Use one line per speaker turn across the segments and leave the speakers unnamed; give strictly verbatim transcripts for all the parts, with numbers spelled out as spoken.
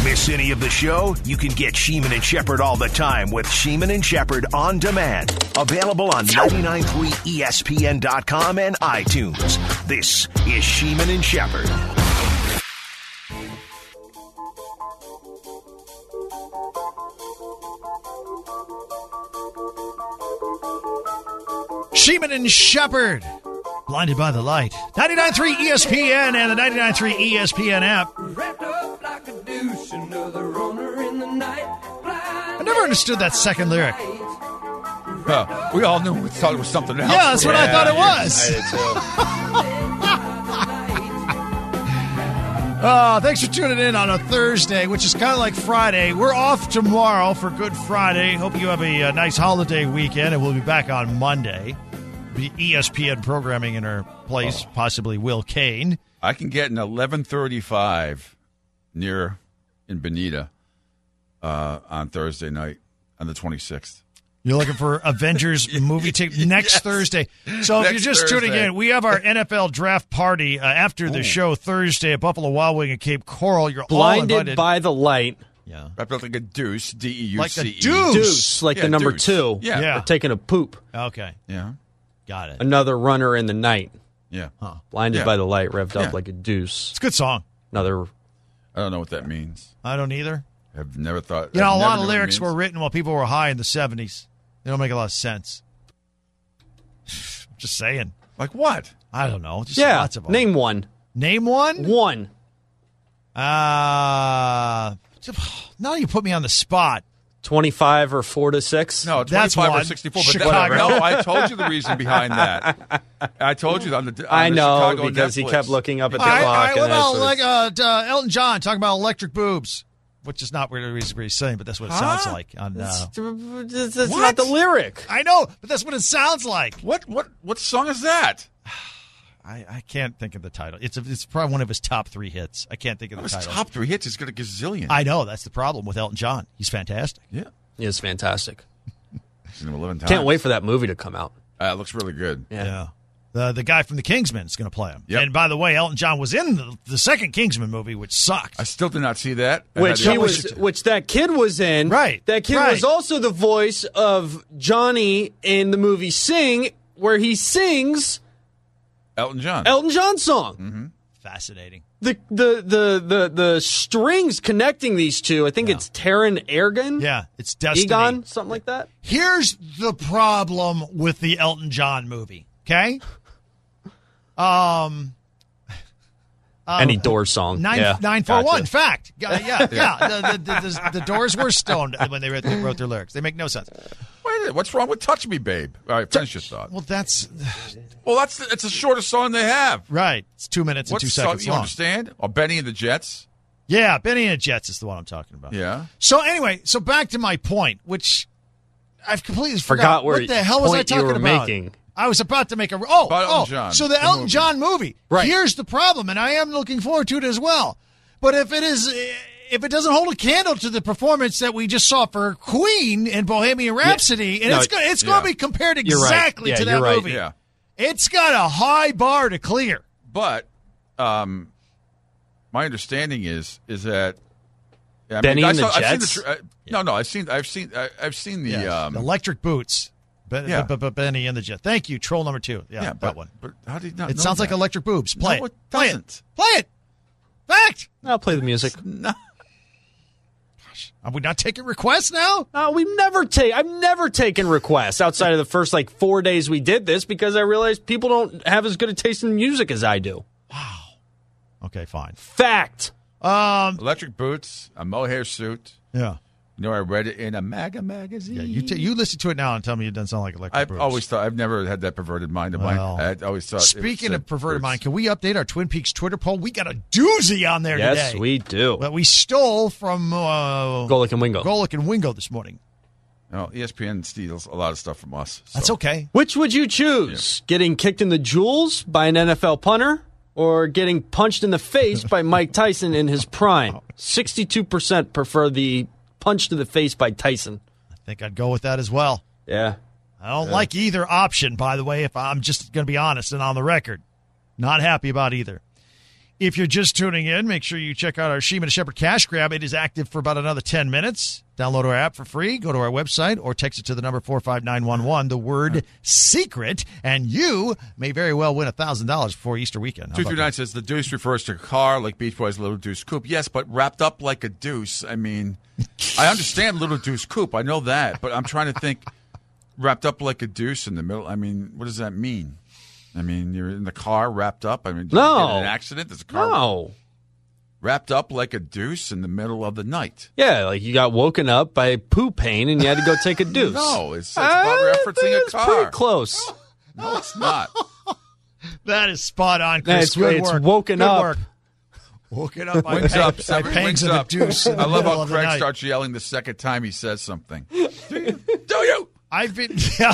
Miss any of the show? You can get Sheeman and Shepherd all the time with Sheeman and Shepherd On Demand. Available on ninety-nine point three E S P N dot com and iTunes. This is Sheeman and Shepherd.
Sheeman and Shepherd, blinded by the light. ninety-nine point three E S P N and the ninety-nine point three E S P N app. I never understood that second lyric.
Uh, we all knew we thought it was something else.
Yeah, that's what
yeah,
I thought it was.
I did too.
uh, thanks for tuning in on a Thursday, which is kind of like Friday. We're off tomorrow for Good Friday. Hope you have a, a nice holiday weekend, and we'll be back on Monday. Be E S P N programming in our place, oh. possibly Will Kane.
I can get an eleven thirty-five near in Bonita uh, on Thursday night on the twenty-sixth.
You're looking for Avengers movie ticket next yes. Thursday. So
next
if you're just
Thursday.
tuning in, we have our N F L draft party uh, after the Ooh. show Thursday at Buffalo Wild Wing at Cape Coral. You're
blinded
all invited.
by the light.
Yeah, I built like a deuce, D E U C E.
Like a deuce,
deuce like
yeah,
the number
deuce.
two.
Yeah,
yeah.
We're taking a poop.
Okay,
yeah,
got it.
Another runner in the night.
Yeah,
huh.
blinded
yeah.
by the light, revved
yeah.
up like a deuce.
It's a good song.
Another.
I don't know what that means.
I don't either.
I've never thought.
You know,
I've
a
never
lot of
known
lyrics
what it
were written while people were high in the seventies. They don't make a lot of sense. Just saying.
Like what?
I don't know. Just
yeah,
lots of them.
name one.
Name one?
One.
Uh, now you put me on the spot.
twenty-five or four to six?
No,
That's
twenty-five
one.
or sixty-four. But
Chicago.
that, no, I told you the reason behind that. I told you on the. On
I
the
know,
Chicago
because
Netflix.
he kept looking up at the
All right,
clock.
all right,
and
what
that's
about
what
like
it's-
uh, uh, Elton John talking about electric boobs, which is not really what he's saying, but that's what it
Huh?
sounds like. On, uh,
That's that's
What?
not the lyric.
I know, but that's what it sounds like.
What? What? What song is that?
I, I can't think of the title. It's a, it's probably one of his top three hits. I can't think of the
His
title.
top three hits. He's got a gazillion.
I know that's the problem with Elton John. He's fantastic.
yeah,
He is fantastic.
seen him eleven times.
Can't wait for that movie to come out.
Uh, it looks really good.
Yeah.
Yeah. The the guy from the Kingsman is going to play him.
Yep.
And by the way, Elton John was in the, the second Kingsman movie, which sucked.
I still did not see that. I
Which
had
he
the-
was, which that kid was in.
Right,
That kid
right.
was also the voice of Johnny in the movie Sing, where he sings
Elton John.
Elton John's song.
Mm-hmm.
Fascinating.
The, the the the the strings connecting these two, I think
Yeah.
it's Taron Egerton.
Yeah, it's destiny.
Egon, something like that.
Here's the problem with the Elton John movie. Okay. Um. um,
Any Doors song.
Nine
yeah,
nine four one.
gotcha.
Fact. Yeah, yeah. yeah. The, the, the, the Doors were stoned when they wrote, they wrote their lyrics. They make no sense.
Wait a minute, what's wrong with "Touch Me, Babe"? All right, finish your thought.
Well, that's
Well, that's it's the shortest song they have.
right. It's two minutes and
What's
two
the song,
seconds
you
long.
understand? Or Benny and the Jets?
Yeah, Benny and the Jets is the one I'm talking about.
Yeah.
So anyway, so back to my point, which I've completely forgot.
Forgot where
what the hell was I
point you
talking
were
about?
making.
I was about to make a oh
About
oh.
Elton John,
so the,
the
Elton
movie.
John movie.
Right.
Here's the problem, and I am looking forward to it as well. But if it is, if it doesn't hold a candle to the performance that we just saw for Queen in Bohemian Rhapsody, and
No,
it's go, it's
yeah.
going to be compared
You're right.
exactly
Yeah,
to that
you're right.
movie.
Yeah.
It's got a high bar to clear.
But um, my understanding is is that I
Benny
I
and the
saw- I've seen
Jets?
the tr- uh, No, no, I've seen I've seen I, I've seen the
Yes.
um,
Electric Boots. Be-
Yeah.
b- b- Benny and the Jet. Thank you, troll number two. Yeah,
yeah,
that
but,
one.
But how did you not?
It
know
sounds like
that?
Electric Boobs. Play
No,
it.
it
Play it.
doesn't.
Play it. Fact.
I'll play the music.
No.
Are we not taking requests now?
Uh, we've never take. I've never taken requests outside of the first like four days we did this because I realized people don't have as good a taste in music as I do.
Okay, fine.
Fact.
Um,
Electric boots, a mohair suit.
yeah.
You know, I read it in a MAGA magazine.
Yeah, you t- you listen to it now and tell me it doesn't sound like Electric
I've
Boobs.
always thought I've never had that perverted mind of
Well,
mine. I always thought. it
Speaking
was,
of
uh,
perverted
boots.
mind, can we update our Twin Peaks Twitter poll? We got a doozy on there
Yes,
today.
we do.
That we stole from uh,
Golick and Wingo.
Golick and Wingo this morning.
No, E S P N steals a lot of stuff from us. so.
That's okay.
Which would you choose? Getting kicked in the jewels by an N F L punter or getting punched in the face by Mike Tyson in his prime? sixty-two percent prefer the punch to the face by Tyson.
I think I'd go with that as well.
Yeah.
I don't like either option, by the way, if I'm just going to be honest and on the record. Not happy about either. If you're just tuning in, make sure you check out our Sheeman and Shepherd Cash Grab. It is active for about another ten minutes. Download our app for free. Go to our website or text it to the number four five nine one one, the word secret, and you may very well win one thousand dollars before Easter weekend.
two three nine says the deuce refers to a car like Beach Boys' Little Deuce Coupe. Yes, but wrapped up like a deuce. I mean, I understand Little Deuce Coupe. I know that. But I'm trying to think wrapped up like a deuce in the middle. I mean, what does that mean? I mean, you're in the car wrapped up. I mean, did
no.
you get in an accident? There's a car
No.
wrapped up like a deuce in the middle of the night.
Yeah, like you got woken up by poo pain and you had to go take a deuce.
No, it's, it's
Uh,
about referencing a
it's
car.
pretty close.
No, it's not.
That is spot on, Chris.
It's,
Good
it's
work.
woken
Good
up.
work. Woken up by,
Wings
pang-
up.
by
Seven,
pangs
wings
of the
up.
deuce. in the
I love
middle
how
of the
Craig
night.
starts yelling the second time he says something. Do you? Do you?
I've been yeah.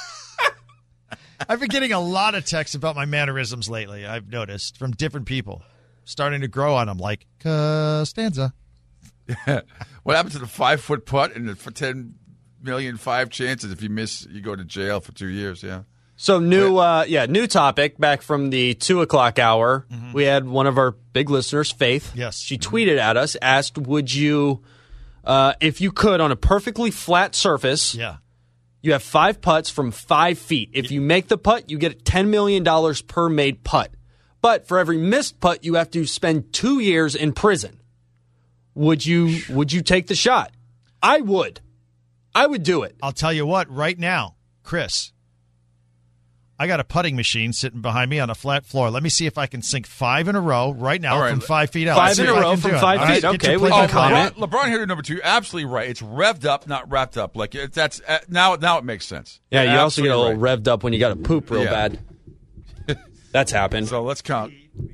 I've been getting a lot of texts about my mannerisms lately, I've noticed, from different people. Starting to grow on them, like Costanza.
What happened to the five-foot putt and the for ten million five chances? If you miss, you go to jail for two years, yeah.
So new, uh, yeah, new topic back from the two o'clock hour. Mm-hmm. We had one of our big listeners, Faith.
Yes.
She tweeted at us, asked, would you, uh, if you could, on a perfectly flat surface,
Yeah.
you have five putts from five feet. If you make the putt, you get ten million dollars per made putt. But for every missed putt, you have to spend two years in prison. Would you would you take the shot? I would. I would do it.
I'll tell you what, right now, Chris, I got a putting machine sitting behind me on a flat floor. Let me see if I can sink five in a row right now
All right.
from five feet out.
Five
Let's see
in a
if I
row
can
from
do it.
five
All
feet.
get
Okay,
your
we
play
can
by
comment.
comment.
LeBron here to number two. Absolutely right. It's revved up, not wrapped up. Like it, that's uh, now. Now it makes sense.
Yeah, you
You're
also get a little
absolutely
revved up when you got to poop real
Yeah.
bad. That's happened.
So let's count.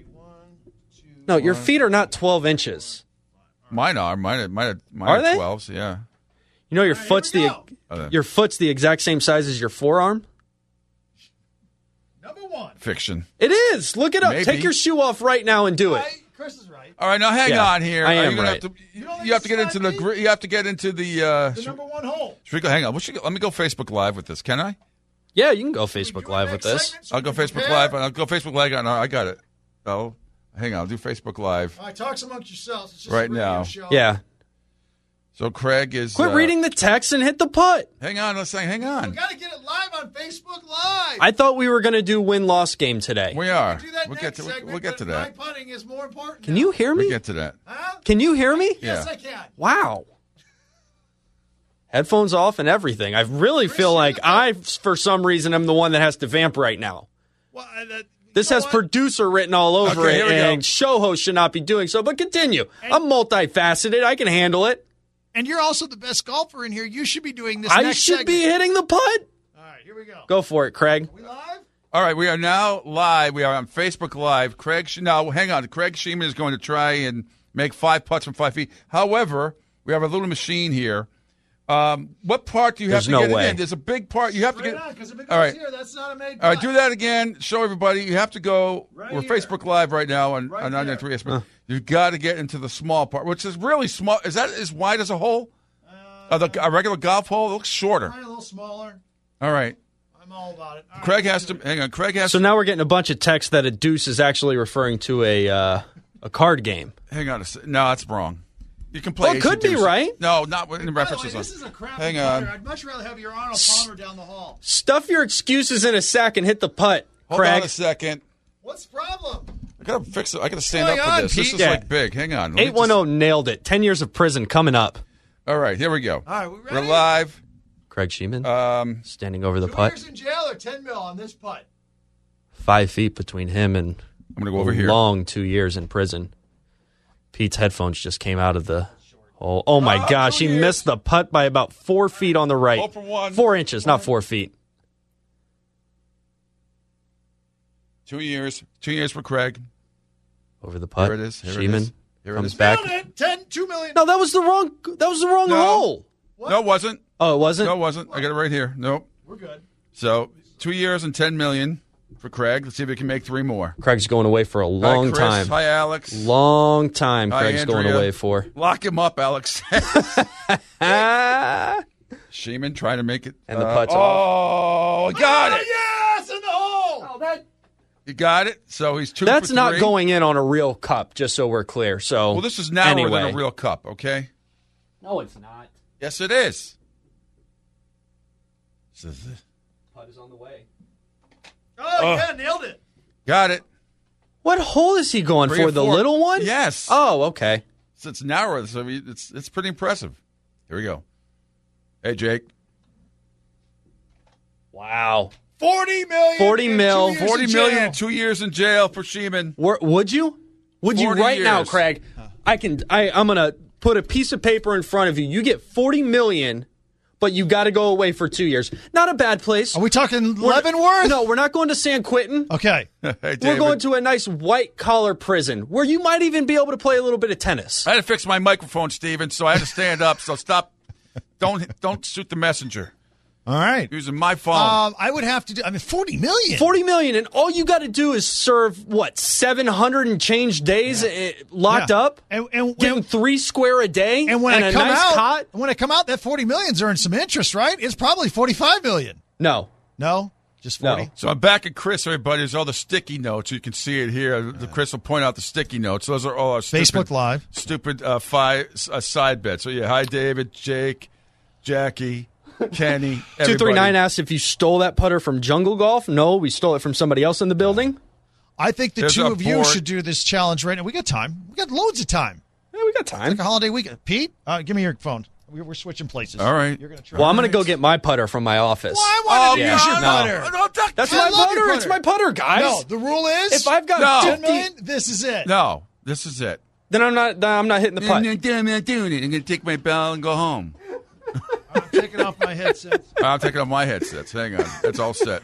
No, your feet are not twelve inches.
Mine are. Mine are. Mine are, mine
Are
are
they?
twelves. Yeah.
You know your
All right,
foot's
here we
the
go.
Uh,
your foot's the exact same size as your forearm.
Number one.
Fiction.
It is. Look it up.
Maybe.
Take your shoe off right now and do it.
Right, Chris is right.
All right, now hang
Yeah,
on here.
I
Are
am
you gonna
right.
Have to, you,
don't
you have to get into
slap
the.
me?
gr- You have to get into the. Uh,
The number one hole.
should we go? Hang on. What should, let me go Facebook Live with this. Can I?
Yeah, you can go
We
Facebook
do
Live
it
with
next
this.
segment so
I'll
we
go
can
Facebook
compare.
Live. I'll go Facebook Live. No, I got it. Oh, hang on. I'll do Facebook Live
All right, talks amongst yourselves. It's just
Right
a radio
now.
show.
Yeah.
So Craig is.
Quit
uh,
reading the text and hit the putt.
Hang on. Let's say. Hang
We
on.
got to get it live on Facebook Live.
I thought we were going to do win-loss game today.
We are.
do that
We'll
next
get to.
segment,
We'll get to
but
that.
My putting is more important.
Can
now.
you hear
We'll
me?
get to that.
Huh?
Can you hear me?
Yes,
Yeah.
I can.
Wow. Headphones off and everything. I really feel like I, for some reason, am the one that has to vamp right now.
Well, uh, that,
This
you know
has
what?
producer written all over
Okay,
it,
here we go.
and show host should not be doing so. But continue. I'm multifaceted. I can handle it.
And you're also the best golfer in here. You should be doing this
I
next
should
segment.
be hitting the putt.
All right, here we go.
Go for it, Craig.
We live?
All right, we are now live. We are on Facebook Live. Craig, now hang on. Craig Sheeman is going to try and make five putts from five feet. However, we have a little machine here. Um, what part do you
There's
have to
no
get
way.
it in? There's a big part you have to
Right
get.
on, because if it goes
All right,
here, that's not a made
all right.
putt.
Do that again. Show everybody. You have to go.
Right
we're
here.
Facebook Live right now on
Right
on
there.
nine ninety-three S P N. You've got to get into the small part, which is really small. Is that as wide as a hole? Uh, the, a regular golf hole? It looks shorter.
Try a little smaller.
All right.
I'm all about it. All right,
Craig
let's
has to.
do it.
Hang on. Craig has
So
to.
now we're getting a bunch of text that a deuce is actually referring to a uh, a card game.
Hang on a second. No, that's wrong. You can play.
Well, it could be
A C/D.
right.
No, not in the
By the
references.
way,
on-
this is a crappy
Hang on.
putter. I'd much rather have your Arnold Palmer down the hall.
Stuff your excuses in a sack and hit the putt,
Hold
Craig.
on a second.
What's the problem?
I gotta fix it. I gotta stand
What's
up
going
for
on,
this. This
Pete?
is
Yeah.
like big. Hang on. Let me
eight one zero
just-
nailed it. Ten years of prison coming up.
All right, here we go.
All right, we ready?
We're live.
Craig Sheeman
Um,
standing over the
Two
putt.
years in jail or ten mil on this putt?
Five feet between him and
I'm gonna go
a
over here.
long two years in prison. Pete's headphones just came out of the hole. Oh my
Ah,
gosh,
two
he
years.
missed the putt by about four feet on the right.
Oh for one.
Four inches, not four feet.
Two years. Two years for Craig.
Over the putt.
Here it is. Here it
Sheeman
is. Here it
comes
is.
back.
Nailed it. Ten, two million.
No, that was the wrong. That was the wrong
No.
hole.
No, it wasn't.
Oh, it wasn't.
No, it wasn't. I got it right here. Nope.
We're good.
So two years and ten million for Craig. Let's see if we can make three more.
Craig's going away for a long
Hi, Chris.
time.
Hi, Alex.
Long time.
Hi,
Craig's going
Andrea.
away for.
Lock him up, Alex.
Ah.
Sheeman trying to make it.
And the
uh,
putt's
Oh, got
Oh,
it.
yes, in the hole.
Oh, that
You got it? So he's two
That's
for
not
three.
going in on a real cup, just so we're clear. So,
Well, this is narrower
anyway.
than a real cup, okay?
No, it's not.
Yes, it is. This is it.
Putt is on the way.
Oh,
Oh.
yeah, nailed it.
Got it.
What hole is he going
Three
for?
or
The
four.
little one?
Yes.
Oh, okay.
So it's narrower, so we- it's it's pretty impressive. Here we go. Hey, Jake.
Wow.
Forty million.
forty
in
mil.
two years
Forty
in
million
jail.
in
Two years in jail for Sheeman.
Were, would you? Would you
forty
right now,
years.
Craig? I can. I, I'm gonna put a piece of paper in front of you. You get forty million, but you got to go away for two years. Not a bad place.
Are we talking
We're-
Leavenworth?
No, we're not going to San Quentin.
Okay.
Hey,
We're
David.
going to a nice white collar prison where you might even be able to play a little bit of tennis.
I had to fix my microphone, Steven, so I had to stand up. So stop. Don't don't shoot the messenger.
All right.
Using my phone.
Um, I would have to do, I mean, forty million.
Forty million, and all you got to do is serve what seven hundred and change days eh, locked
Yeah.
up,
And, and,
getting
and,
three square a day,
and when I
a
come
nice
out,
cot.
when I come out, that forty million's earned some interest, right? It's probably forty-five million.
No,
No? Just
No.
forty?
So I'm back at Chris, everybody. There's all the sticky notes. You can see it here. The Chris will point out the sticky notes. Those are all our stupid,
Facebook Live.
stupid uh, five, uh, side bets. So, yeah, hi, David, Jake, Jackie, Kenny,
two three nine
everybody.
asked if you stole that putter from Jungle Golf. No, we stole it from somebody else in the building.
I think the
There's
two
a
of you
board.
should do this challenge right now. We got time. We got loads of time.
Yeah, we got time.
Like a holiday weekend. Pete, uh, give me your phone. We're, we're switching places.
All right.
You're gonna try.
Well, I'm going to go get my putter from my office.
Well, I want to
yeah.
use your
No.
putter.
No, that-
That's
I
my
love your
putter. It's
putter.
my putter, guys.
No, the rule is
If I've got
No.
ten
fifty,
million, this is it.
No, this is it.
then I'm not. Then I'm not hitting the putt.
I'm not doing it. I'm going to take my bell and go home.
I'm taking off my headset.
I'm taking off my headsets. Hang on. It's all set.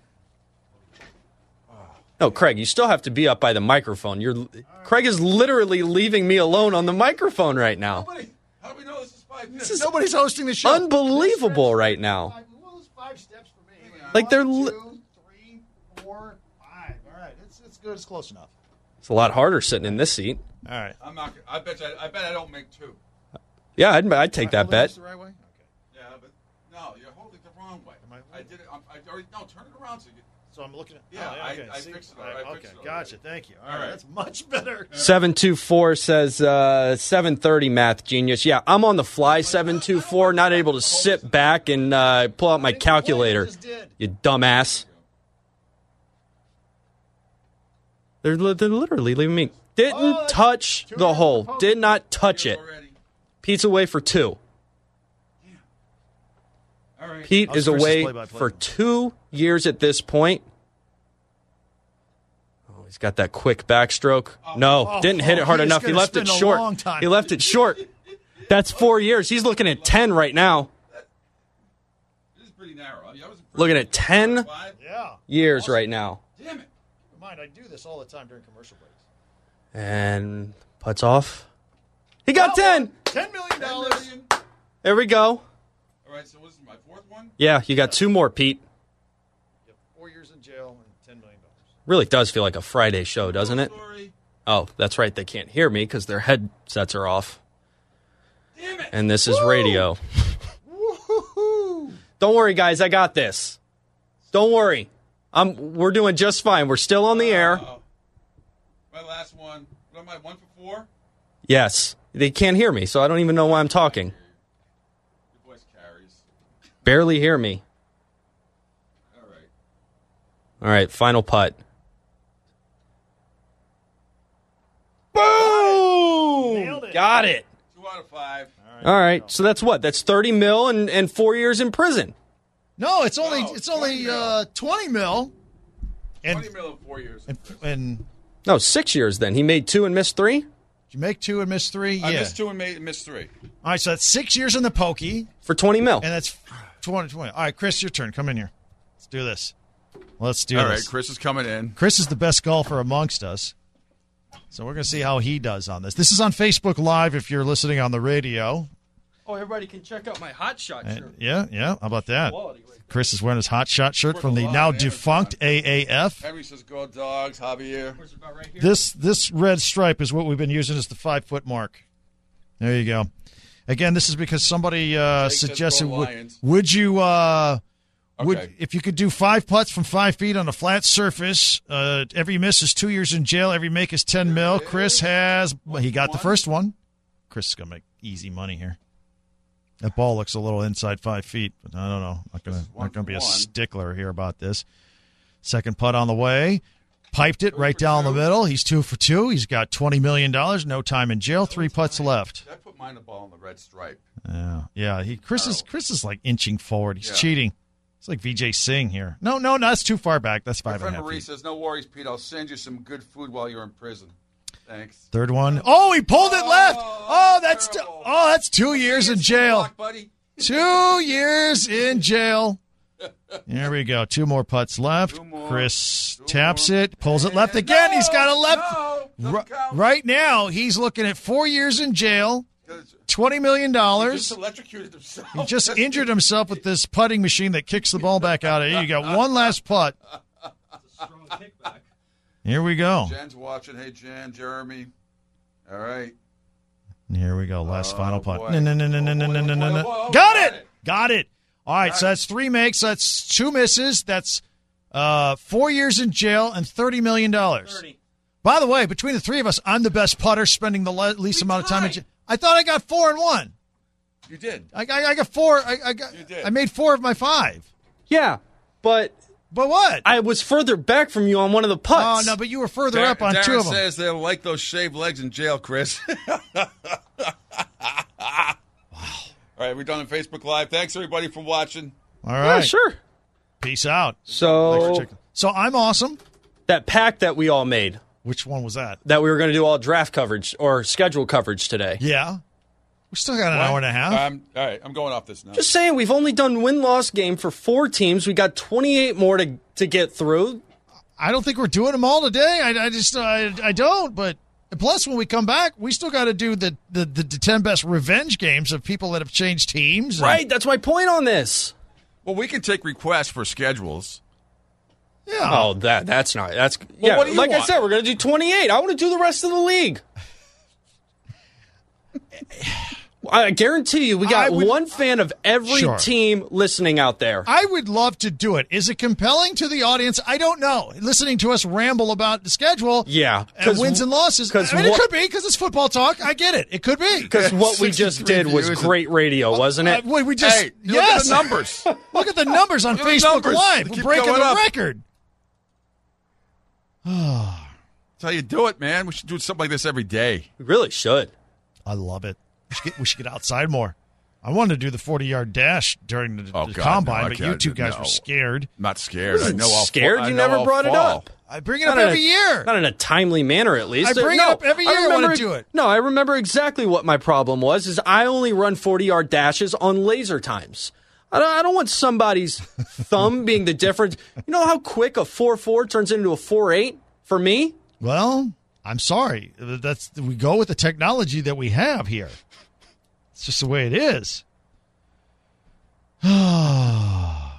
No, Craig, you still have to be up by the microphone. You're Craig is literally leaving me alone on the microphone right now.
How do we know this is five minutes?
Nobody's hosting the show.
Unbelievable right now.
Well, it's five steps for me.
Like they're
One,
li-
two, three, four, five. All right, it's it's good. It's close enough.
It's a lot harder sitting in this seat.
All right.
I'm not. I bet. You, I bet I don't make two.
Yeah, I'd, I'd take that
Holding this
bet.
the right way? Okay.
Yeah, but no, you're holding it the wrong way.
I-
I did it. I'm, I already no. Turn it around so you get.
So I'm looking at.
Yeah,
oh,
I-
okay.
I
See?
fixed it
All
already.
right,
I
okay,
fixed it
gotcha. Thank you. All,
All
right.
right.
That's much better.
seven two four says uh, seven thirty math genius. Yeah, I'm on the fly seven two four, not able to sit back and uh, pull out my calculator.
Just did.
You dumbass. They're, li- they're literally leaving me. Didn't
Oh,
touch
two
the
years
hole.
proposal.
Did not touch it.
Already.
Pete's away for two.
All right.
Pete
How's
is
Chris's
away
play-by-play?
for two years at this point. Oh, he's got that quick backstroke. No,
Oh,
didn't hit it hard
he is
enough. He
gonna
left it
spend a
short.
long time.
He left it short. That's four years. He's looking at ten right now.
This is pretty narrow. I was impressed.
Looking at ten
Five?
Yeah.
years right now.
Damn it.
Mind, I do this all the time during commercial breaks.
And putts off. He got ten.
Ten million
Ten
dollars.
million. All
There we go.
right. So what's my fourth one?
Yeah, you got two more, Pete.
Four years in jail and ten million dollars.
Really does feel like a Friday show, doesn't it?
Story.
Oh, that's right. They can't hear me because their headsets are off.
Damn it.
And this is radio.
Woo-hoo-hoo.
Don't worry, guys. I got this. Don't worry. I'm. We're doing just fine. We're still on the air.
Uh-oh. My last one. What am I? One for four?
Yes. They can't hear me, so I don't even know why I'm talking.
Your voice carries.
Barely hear me.
All right.
All right, final putt.
Nailed
Boom!
it.
Got it.
Two out of five.
All right, so that's what? That's thirty mil and, and four years in prison.
No, it's only
No,
it's
twenty
only
mil.
uh, twenty mil. And,
Twenty mil in four years.
and and
No, six years then. He made two and missed three?
did you make two and miss three?
I
yeah.
missed two and made, missed three.
All right, so that's six years in the pokey,
For twenty mil.
and that's twenty twenty. All right, Chris, your turn. Come in here. Let's do this. Let's do
All
this.
right. Chris is coming in.
Chris is the best golfer amongst us. So we're going to see how he does on this. This is on Facebook Live if you're listening on the radio.
Oh, everybody can check out my hot shot
And yeah, yeah. How about that?
Quality right
Chris is wearing his hot shot shirt from the
Live,
now
Amazon.
defunct A A F.
Henry says, "Go dogs." Javier.
Where's it about right here?
This this red stripe is what we've been using as the five foot mark. There you go. Again, this is because somebody uh,
Jake says
suggested.
go
Would,
Lions.
would you uh, Would,
Okay.
if you could do five putts from five feet on a flat surface, uh, every miss is two years in jail. Every make is ten mil. Chris has well, he got the first one. Chris is gonna make easy money here. That ball looks a little inside five feet, but I don't know. I'm not gonna not gonna be a stickler here about this. Second putt on the way. Piped it right down the middle. He's two for two. He's got twenty million dollars. No time in jail. Three putts left.
I put mine the ball on the red stripe.
Yeah, yeah. He Chris is Chris is like inching forward. He's
Yeah.
cheating. It's like V J Singh here. No, no, no. That's too far back. That's
My
five and a
friend
half
Marie
feet.
says, no worries, Pete. I'll send you some good food while you're in prison. Thanks.
Third one. Oh, he pulled it left.
Oh,
Oh, that's t-
terrible.
oh, that's two years in jail.
Block, buddy.
Two years in jail. There we go. Two more putts left.
Two more.
Chris
Two
taps
more.
it, pulls it left
And
again.
no,
He's got a left.
no, doesn't
Ri-
count.
right now, he's looking at four years in jail, twenty million
He
dollars.
just electrocuted himself.
He just injured himself with this putting machine that kicks the ball back out of you. You got one last putt. Here we go.
Jen's watching. Hey, Jen, Jeremy. All right.
Here we go. Last
Oh,
final putt.
boy.
No, no, no, no, no, no,
Oh,
no,
boy,
no,
oh,
no.
boy, oh,
Got
got
it.
it.
Got it. All right,
Got
so
it.
that's three makes. That's two misses. That's uh, four years in jail and thirty million dollars.
thirty.
By the way, between the three of us, I'm the best putter, spending the le- least
We
amount of time in
tied.
jail. I thought I got four and one.
You did.
I, I, I got four. I, I got.
You did.
I made four of my five.
Yeah, but
But what?
I was further back from you on one of the
oh
putts.
no, but you were further
Dar-
up on
Darren
two of them.
says they'll like those shaved legs in jail, Chris. Wow. All right, we're done on Facebook Live. Thanks, everybody, for watching.
All
Yeah,
right.
sure.
Peace out. Thanks for
So
checking. So I'm awesome.
that pact that we all made,
Which one was that?
that we were going to do all draft coverage or schedule coverage today.
Yeah. We still got an hour and a half.
Um, all right, I'm going off this now.
Just saying, we've only done win-loss game for four teams. We got twenty-eight more to to get through.
I don't think we're doing them all today. I, I just I, I don't. But plus, when we come back, we still got to do the, the, the, the ten best revenge games of people that have changed teams. And-
Right, that's my point on this.
Well, we can take requests for schedules.
Yeah.
Oh, that that's not that's yeah.
what do you
like I
want?
said, we're going to do twenty-eight. I want to do the rest of the league. I guarantee you, we got
I would-
one fan of every
Sure.
team listening out there.
I would love to do it. Is it compelling to the audience? I don't know. Listening to us ramble about the schedule,
Yeah,
and wins and losses. I
'cause
mean, it
what-
could be because it's football talk. I get it. It could be.
Because what we just
sixty-three
did was
views.
great radio, wasn't
Uh,
it?
we, we just
Hey, look
yes.
at the numbers.
Look at the numbers on
Look at the
Facebook
numbers.
Live.
They
We're
keep
breaking
going
the
up.
record.
That's how you do it, man. We should do something like this every day.
We really should.
I love it. We should get, we should get outside more. I wanted to do the forty-yard dash during the,
Oh,
the
God,
combine,
no, I
but you
can't.
two guys
No.
were scared.
I'm not scared. I know I'll
Scared?
fall. I
You
know
never
I'll
brought it
fall.
up.
I bring it up
Not in
every
a-
year.
Not in a timely manner, at least.
I bring it
no,
up every year I wanna
remember-
do it.
No, I remember exactly what my problem was. Is I only run forty-yard dashes on laser times. I don't, I don't want somebody's thumb being the difference. You know how quick a four four turns into a four eight for me?
Well, I'm sorry. That's we go with the technology that we have here. It's just the way it is. Are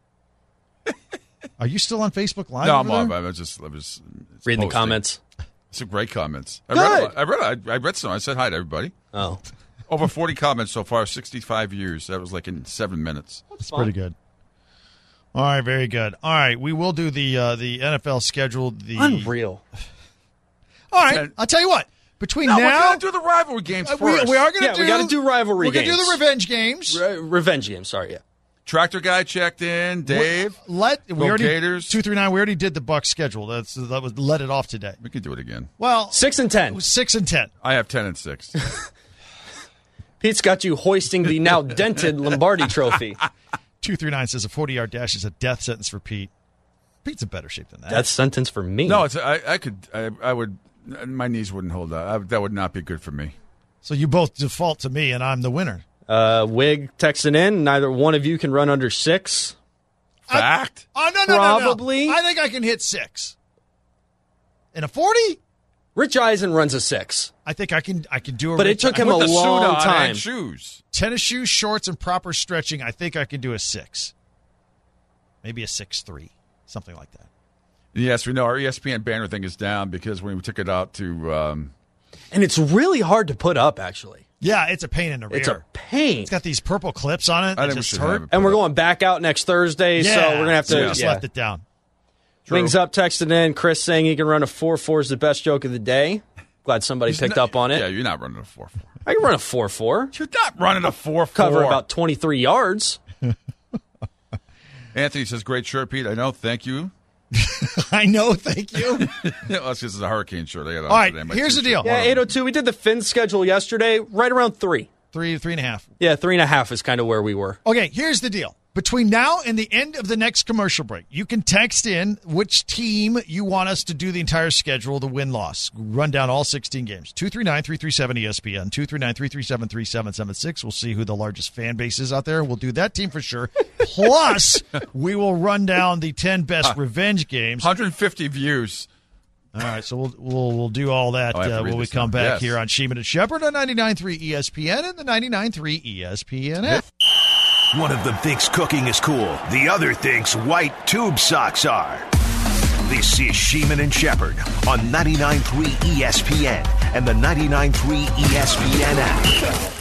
you still on Facebook Live?
No, I'm
over
off.
there?
I was just, I was it's
Read the
posting.
comments.
Some great comments. I
Good.
read. a- I read. a- I read some. I said hi to everybody.
Oh,
Over forty comments so far. sixty-five years. That was like in seven minutes.
It's pretty good. All right, very good. All right, we will do the uh, the N F L schedule. The
unreal.
All right,
Okay.
I'll tell you what. Between
No,
now,
we're gonna do the rivalry games
uh, we,
first.
we are going to
Yeah,
do.
we gotta do rivalry
We're going to do
games.
the revenge games.
Re- revenge game. Sorry, yeah.
Tractor guy checked in. Dave.
Let we
Go
already
Gators.
two through nine. We already did the Bucks schedule. That's that was let it off today.
We can do it again.
Well,
Six and ten.
it was six and ten.
I have ten and six.
Pete's got you hoisting the now dented Lombardi Trophy.
Two through nine says a forty-yard dash is a death sentence for Pete. Pete's in better shape than that.
Death sentence for me.
No, it's I, I could I, I would my knees wouldn't hold up. I, that would not be good for me.
So you both default to me, and I'm the winner.
Uh, Wig texting in. Neither one of you can run under six.
Fact.
Oh no, no,
Probably.
no, no! I think I can hit six. In a forty,
Rich Eisen runs a six.
I think I can. I can do a.
But it
Rich-
took him
I-
a
With the
long
suit on
time.
and shoes.
tennis shoes, shorts, and proper stretching. I think I can do a six, maybe a six three, something like that.
Yes, we know our E S P N banner thing is down because when we took it out to um,
And it's really hard to put up, actually.
Yeah, it's a pain in the rear.
It's a pain.
It's got these purple clips on it.
I
That
think we
just
should
hurt.
have it.
And we're going back out next Thursday,
Yeah,
so we're going to have to
so we just
yeah.
left it down.
Wings Up texted in. Chris saying he can run a four four is the best joke of the day. Glad somebody
He's
picked
not-
up on it.
Yeah, you're not running a four four.
I can run a four four.
You're not running a four four.
Cover about twenty-three yards.
Anthony says, great shirt, Pete. I know. Thank you.
I know, thank you.
Yeah, well, this is a hurricane shirt. I got on
All right,
today. My
here's the
t-shirt.
deal.
Yeah, eight oh two. We did the Fin schedule yesterday, right around three.
Three, three and a half.
Yeah, three and a half is kind of where we were.
Okay, here's the deal. Between now and the end of the next commercial break, you can text in which team you want us to do the entire schedule, the win-loss. Run down all sixteen games. two three nine, three three seven, E S P N. two three nine, three three seven, three seven seven six. We'll see who the largest fan base is out there. We'll do that team for sure. Plus, we will run down the ten best revenge games.
one hundred fifty views.
All right, so we'll we'll, we'll do all that
Oh, I have to
uh,
read
when we
this
come
now.
back
Yes.
here on Sheeman and Shepherd on ninety-nine point three E S P N and the ninety-nine point three E S P N app.
One of them thinks cooking is cool. The other thinks white tube socks are. This is Sheeman and Shepherd on ninety-nine point three E S P N and the ninety-nine point three E S P N app.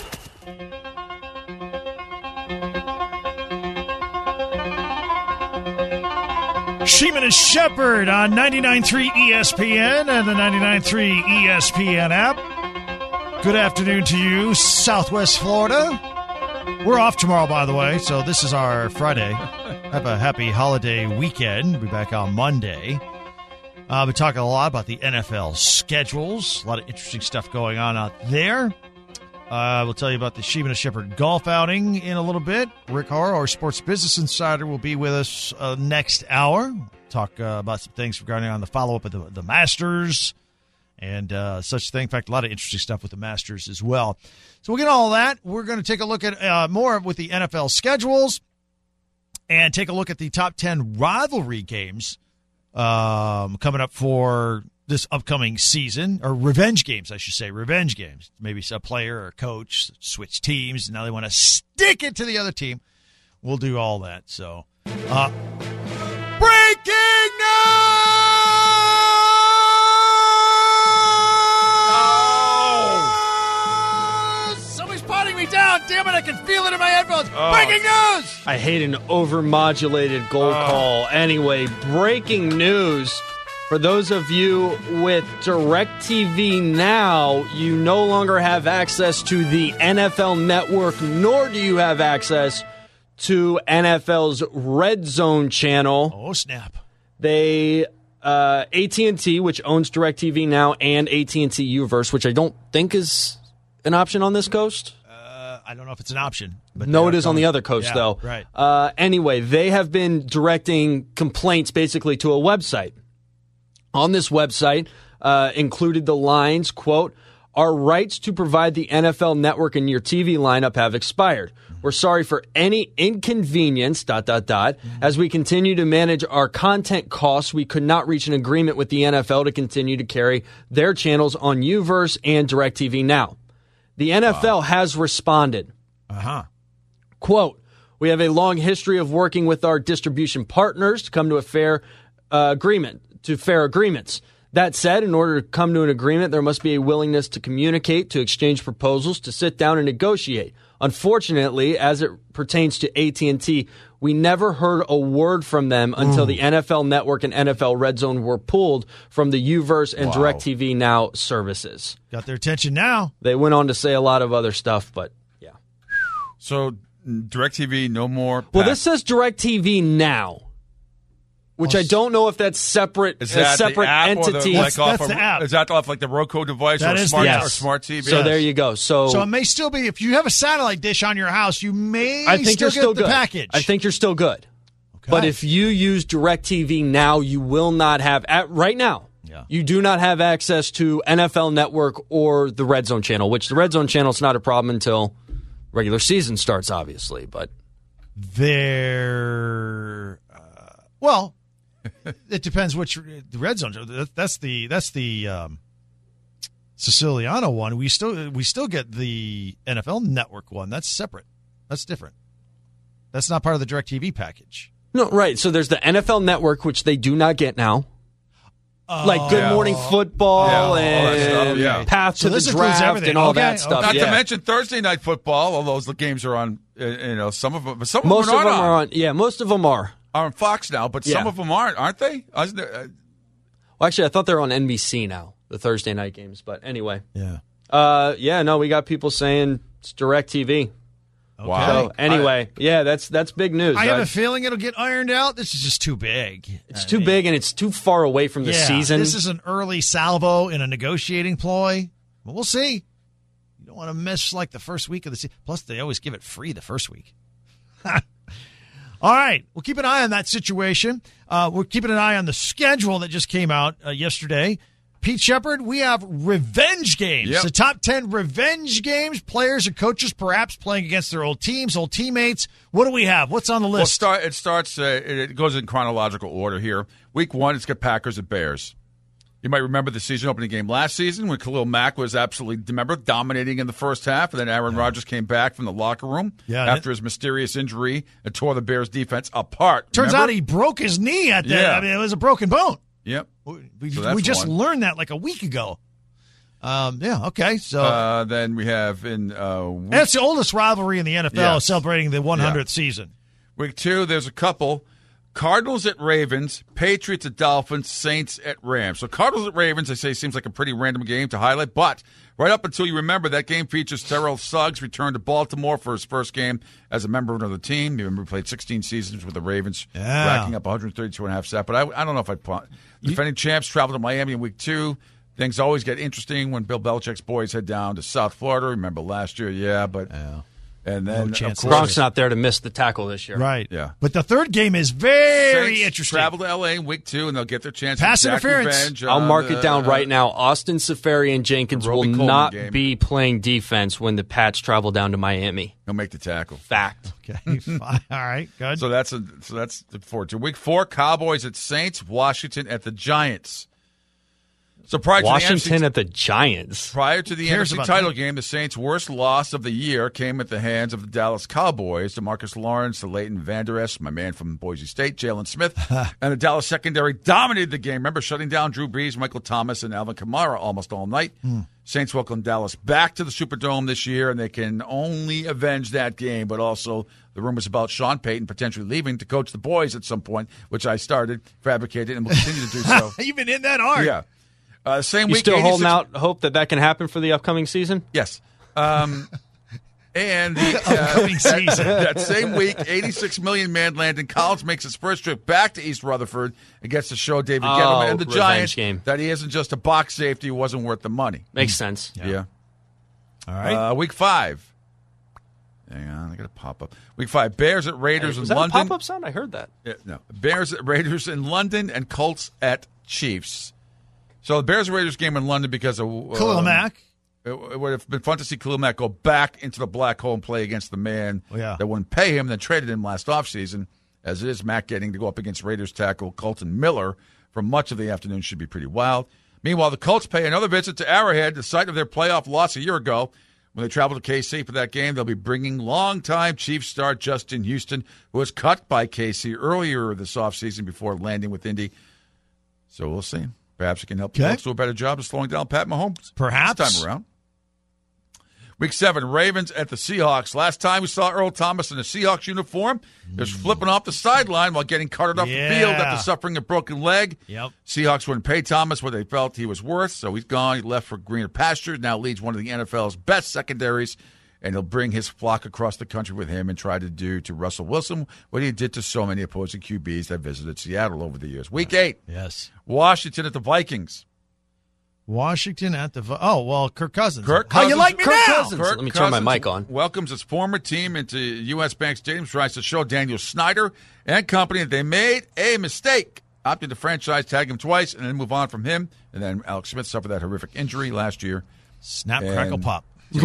Sheeman and Shepherd on ninety-nine point three E S P N and the ninety-nine point three E S P N app. Good afternoon to you, Southwest Florida. We're off tomorrow, by the way, so this is our Friday. Have a happy holiday weekend. We'll be back on Monday. Uh, we're talking a lot about the N F L schedules. A lot of interesting stuff going on out there. Uh, we'll tell you about the Sheeman and Shepherd golf outing in a little bit. Rick Horrow, our sports business insider, will be with us uh, next hour. Talk uh, about some things regarding on the follow-up of the, the Masters and uh, such thing. In fact, a lot of interesting stuff with the Masters as well. So we'll get all that. We're going to take a look at uh, more with the N F L schedules and take a look at the top ten rivalry games um, coming up for this upcoming season, or revenge games, I should say, revenge games. Maybe a player or a coach switch teams, and now they want to stick it to the other team. We'll do all that. So, uh, breaking news! Somebody's potting me down. Damn it, I can feel it in my headphones.
Oh.
Breaking news!
I hate an overmodulated goal call. Anyway, breaking news. For those of you with DirecTV Now, you no longer have access to the N F L Network, nor do you have access to N F L's Red Zone channel.
Oh, snap.
They uh, A T and T, which owns DirecTV Now, and A T and T Uverse, which I don't think is an option on this coast.
Uh, I don't know if it's an option. But
No,
they
it
are
is on the
going-
other coast,
Yeah,
though.
Right.
Uh, anyway, they have been directing complaints basically to a website. On this website, uh, included the lines, quote, "Our rights to provide the N F L Network in your T V lineup have expired. We're sorry for any inconvenience, dot, dot, dot. As we continue to manage our content costs, we could not reach an agreement with the N F L to continue to carry their channels on Uverse and DirecTV Now." The N F L has responded.
Uh-huh.
Quote, "We have a long history of working with our distribution partners to come to a fair uh, agreement, to fair agreements. That said, in order to come to an agreement, there must be a willingness to communicate, to exchange proposals, to sit down and negotiate. Unfortunately, as it pertains to A T and T, we never heard a word from them until the N F L Network and N F L Red Zone were pulled from the Uverse and
Wow.
DirecTV Now services."
Got their attention now.
They went on to say a lot of other stuff, but yeah.
So, DirecTV, no more.
Well,
pack-
this says DirecTV Now, which I don't know if that's separate,
Is
a
that
separate
the app or the,
entity.
like,
That's-
off
that's
of-
the app.
Is that off like the Roku device
That
or
is
smart,
the
app.
or smart T V?
So there you go. So,
So it may still be, if you have a satellite dish on your house, you may
I think
still
you're
get
still
the
good.
package.
I think you're still good.
Okay.
But if you use DirecTV Now, you will not have at right now.
Yeah.
You do not have access to N F L Network or the Red Zone channel, which the Red Zone channel is not a problem until regular season starts, obviously. But
They're, uh, well, it depends which, the red zone. that- That's the, that's the um, Siciliano one. We still, we still get the N F L Network one. That's separate. That's different. That's not part of the DirecTV package.
no, right. So there's the N F L Network, which they do not get now. like Good
Yeah.
Morning Football
Yeah, all that stuff,
and
yeah.
Path
So
to
this
the
includes
Draft
everything.
and all
Okay,
that stuff.
Not
yeah.
to mention Thursday night football, although the games are on, uh, you know, some of them, but some of
most
them
of
aren't
them are on. Yeah, most of them are.
are on Fox now, but some
Yeah.
of them aren't, aren't they? Isn't there, uh,
Well, actually, I thought they're on N B C now, the Thursday night games. But anyway,
Yeah.
uh, yeah, no, we got people saying it's DirecTV.
wow.
So anyway, yeah, that's that's big news.
I have
Uh,
a feeling it'll get ironed out. This is just too big.
it's too big and it's too far away from the
yeah,
season.
This is an early salvo in a negotiating ploy. But we'll see. You don't want to miss like the first week of the season. Plus, they always give it free the first week. All right. We'll keep an eye on that situation. Uh, we're keeping an eye on the schedule that just came out uh, yesterday. Pete Shepard, we have revenge games.
Yep.
The top ten revenge games, players and coaches perhaps playing against their old teams, old teammates. What do we have? What's on the
Well,
list?
start, it starts, uh, it it goes in chronological order here. Week one, it's got Packers at Bears. You might remember the season opening game last season when Khalil Mack was absolutely, remember, dominating in the first half, and then Aaron Rodgers came back from the locker room
Yeah,
after his mysterious injury and tore the Bears' defense apart.
Turns
Remember?
out he broke his knee at that.
Yeah.
I mean, it was a broken bone.
Yep.
We,
So that's
we just
one.
learned that like a week ago. Um, yeah, okay. So
Uh, then we have in uh, week,
and it's the oldest rivalry in the N F L,
Yes.
celebrating the hundredth season.
week two, there's a couple. Cardinals at Ravens, Patriots at Dolphins, Saints at Rams. So Cardinals at Ravens, I say, seems like a pretty random game to highlight, but right up until you remember, that game features Terrell Suggs returned to Baltimore for his first game as a member of another team. You remember he played sixteen seasons with the Ravens,
Yeah.
racking up one thirty-two and a half sacks. But I, I don't know if I'd put defending champs travel to Miami in week two. Things always get interesting when Bill Belichick's boys head down to South Florida. Remember last year, yeah, but and then
chance
of
this
course,
Gronk's not there to miss the tackle this year.
Right.
Yeah.
But the third game is very
Saints
interesting.
travel to L A in week two, and they'll get their chance.
Pass
to exact
interference.
revenge
I'll
on
mark
the,
it down
uh,
right now. Austin Safarian Jenkins
the
will
Roby Coleman
not
game.
be playing defense when the Pats travel down to Miami.
He'll make the tackle.
Fact.
Okay, fine. All right, good.
So that's a, so that's the forward to week four. Cowboys at Saints, Washington at the Giants. So prior to
Washington
the N F C,
at the Giants.
prior to the N F
cares
C
about
title
that?
game, the Saints' worst loss of the year came at the hands of the Dallas Cowboys. DeMarcus Lawrence, the Leighton Vander Esch, my man from Boise State, Jalen Smith, and the Dallas secondary dominated the game. Remember, shutting down Drew Brees, Michael Thomas, and Alvin Kamara almost all night. Saints welcome Dallas back to the Superdome this year, and they can only avenge that game, but also the rumors about Sean Payton potentially leaving to coach the boys at some point, which I started, fabricated, and will continue to do so.
You've been in that hard.
Yeah. Uh, same
You
week,
still holding
eighty-six
out hope that that can happen for the upcoming season?
Yes. Um, and the, uh,
Upcoming season.
that same week, eighty-six million man Landon Collins makes his first trip back to East Rutherford and gets to show David
Oh,
Gettleman and the
revenge
Giants
game.
that he isn't just a box safety who wasn't worth the money.
Makes sense.
Yeah.
All right.
Uh, week five. Hang on, I got to pop up. Week five, Bears at Raiders
Hey, was
in
that
London.
a pop-up sound? I heard that.
Yeah, no. Bears at Raiders in London and Colts at Chiefs. So the Bears and Raiders game in London because of uh,
Khalil Mack.
It, it would have been fun to see Khalil Mack go back into the black hole and play against the man
Oh, yeah.
that wouldn't pay him, then traded him last offseason. As it is, Mack getting to go up against Raiders tackle Colton Miller for much of the afternoon should be pretty wild. Meanwhile, the Colts pay another visit to Arrowhead, the site of their playoff loss a year ago. When they travel to K C for that game, they'll be bringing longtime Chiefs star Justin Houston, who was cut by K C earlier this offseason before landing with Indy. So we'll see. Perhaps it can help the
Okay.
Colts do a better job of slowing down Pat Mahomes.
Perhaps.
This time around. Week seven, Ravens at the Seahawks. Last time we saw Earl Thomas in a Seahawks uniform, he was flipping off the sideline while getting carted off
Yeah.
the field after suffering a broken leg.
Yep.
Seahawks wouldn't pay Thomas what they felt he was worth, so he's gone. He left for greener pastures, now leads one of the N F L's best secondaries, and he'll bring his flock across the country with him and try to do to Russell Wilson what he did to so many opposing Q Bs that visited Seattle over the years. Week eight,
Yes.
Washington at the Vikings.
Washington at the – oh, well, Kirk Cousins.
Kirk
How you
Cousins-
like me
Kirk
now?
Cousins. Let me turn my mic on.
Welcomes his former team into U S. Bank Stadium, tries to show Daniel Snyder and company that they made a mistake. Opted to franchise tag him twice and then move on from him. And then Alex Smith suffered that horrific injury last year.
Snap,
And-
crackle, pop.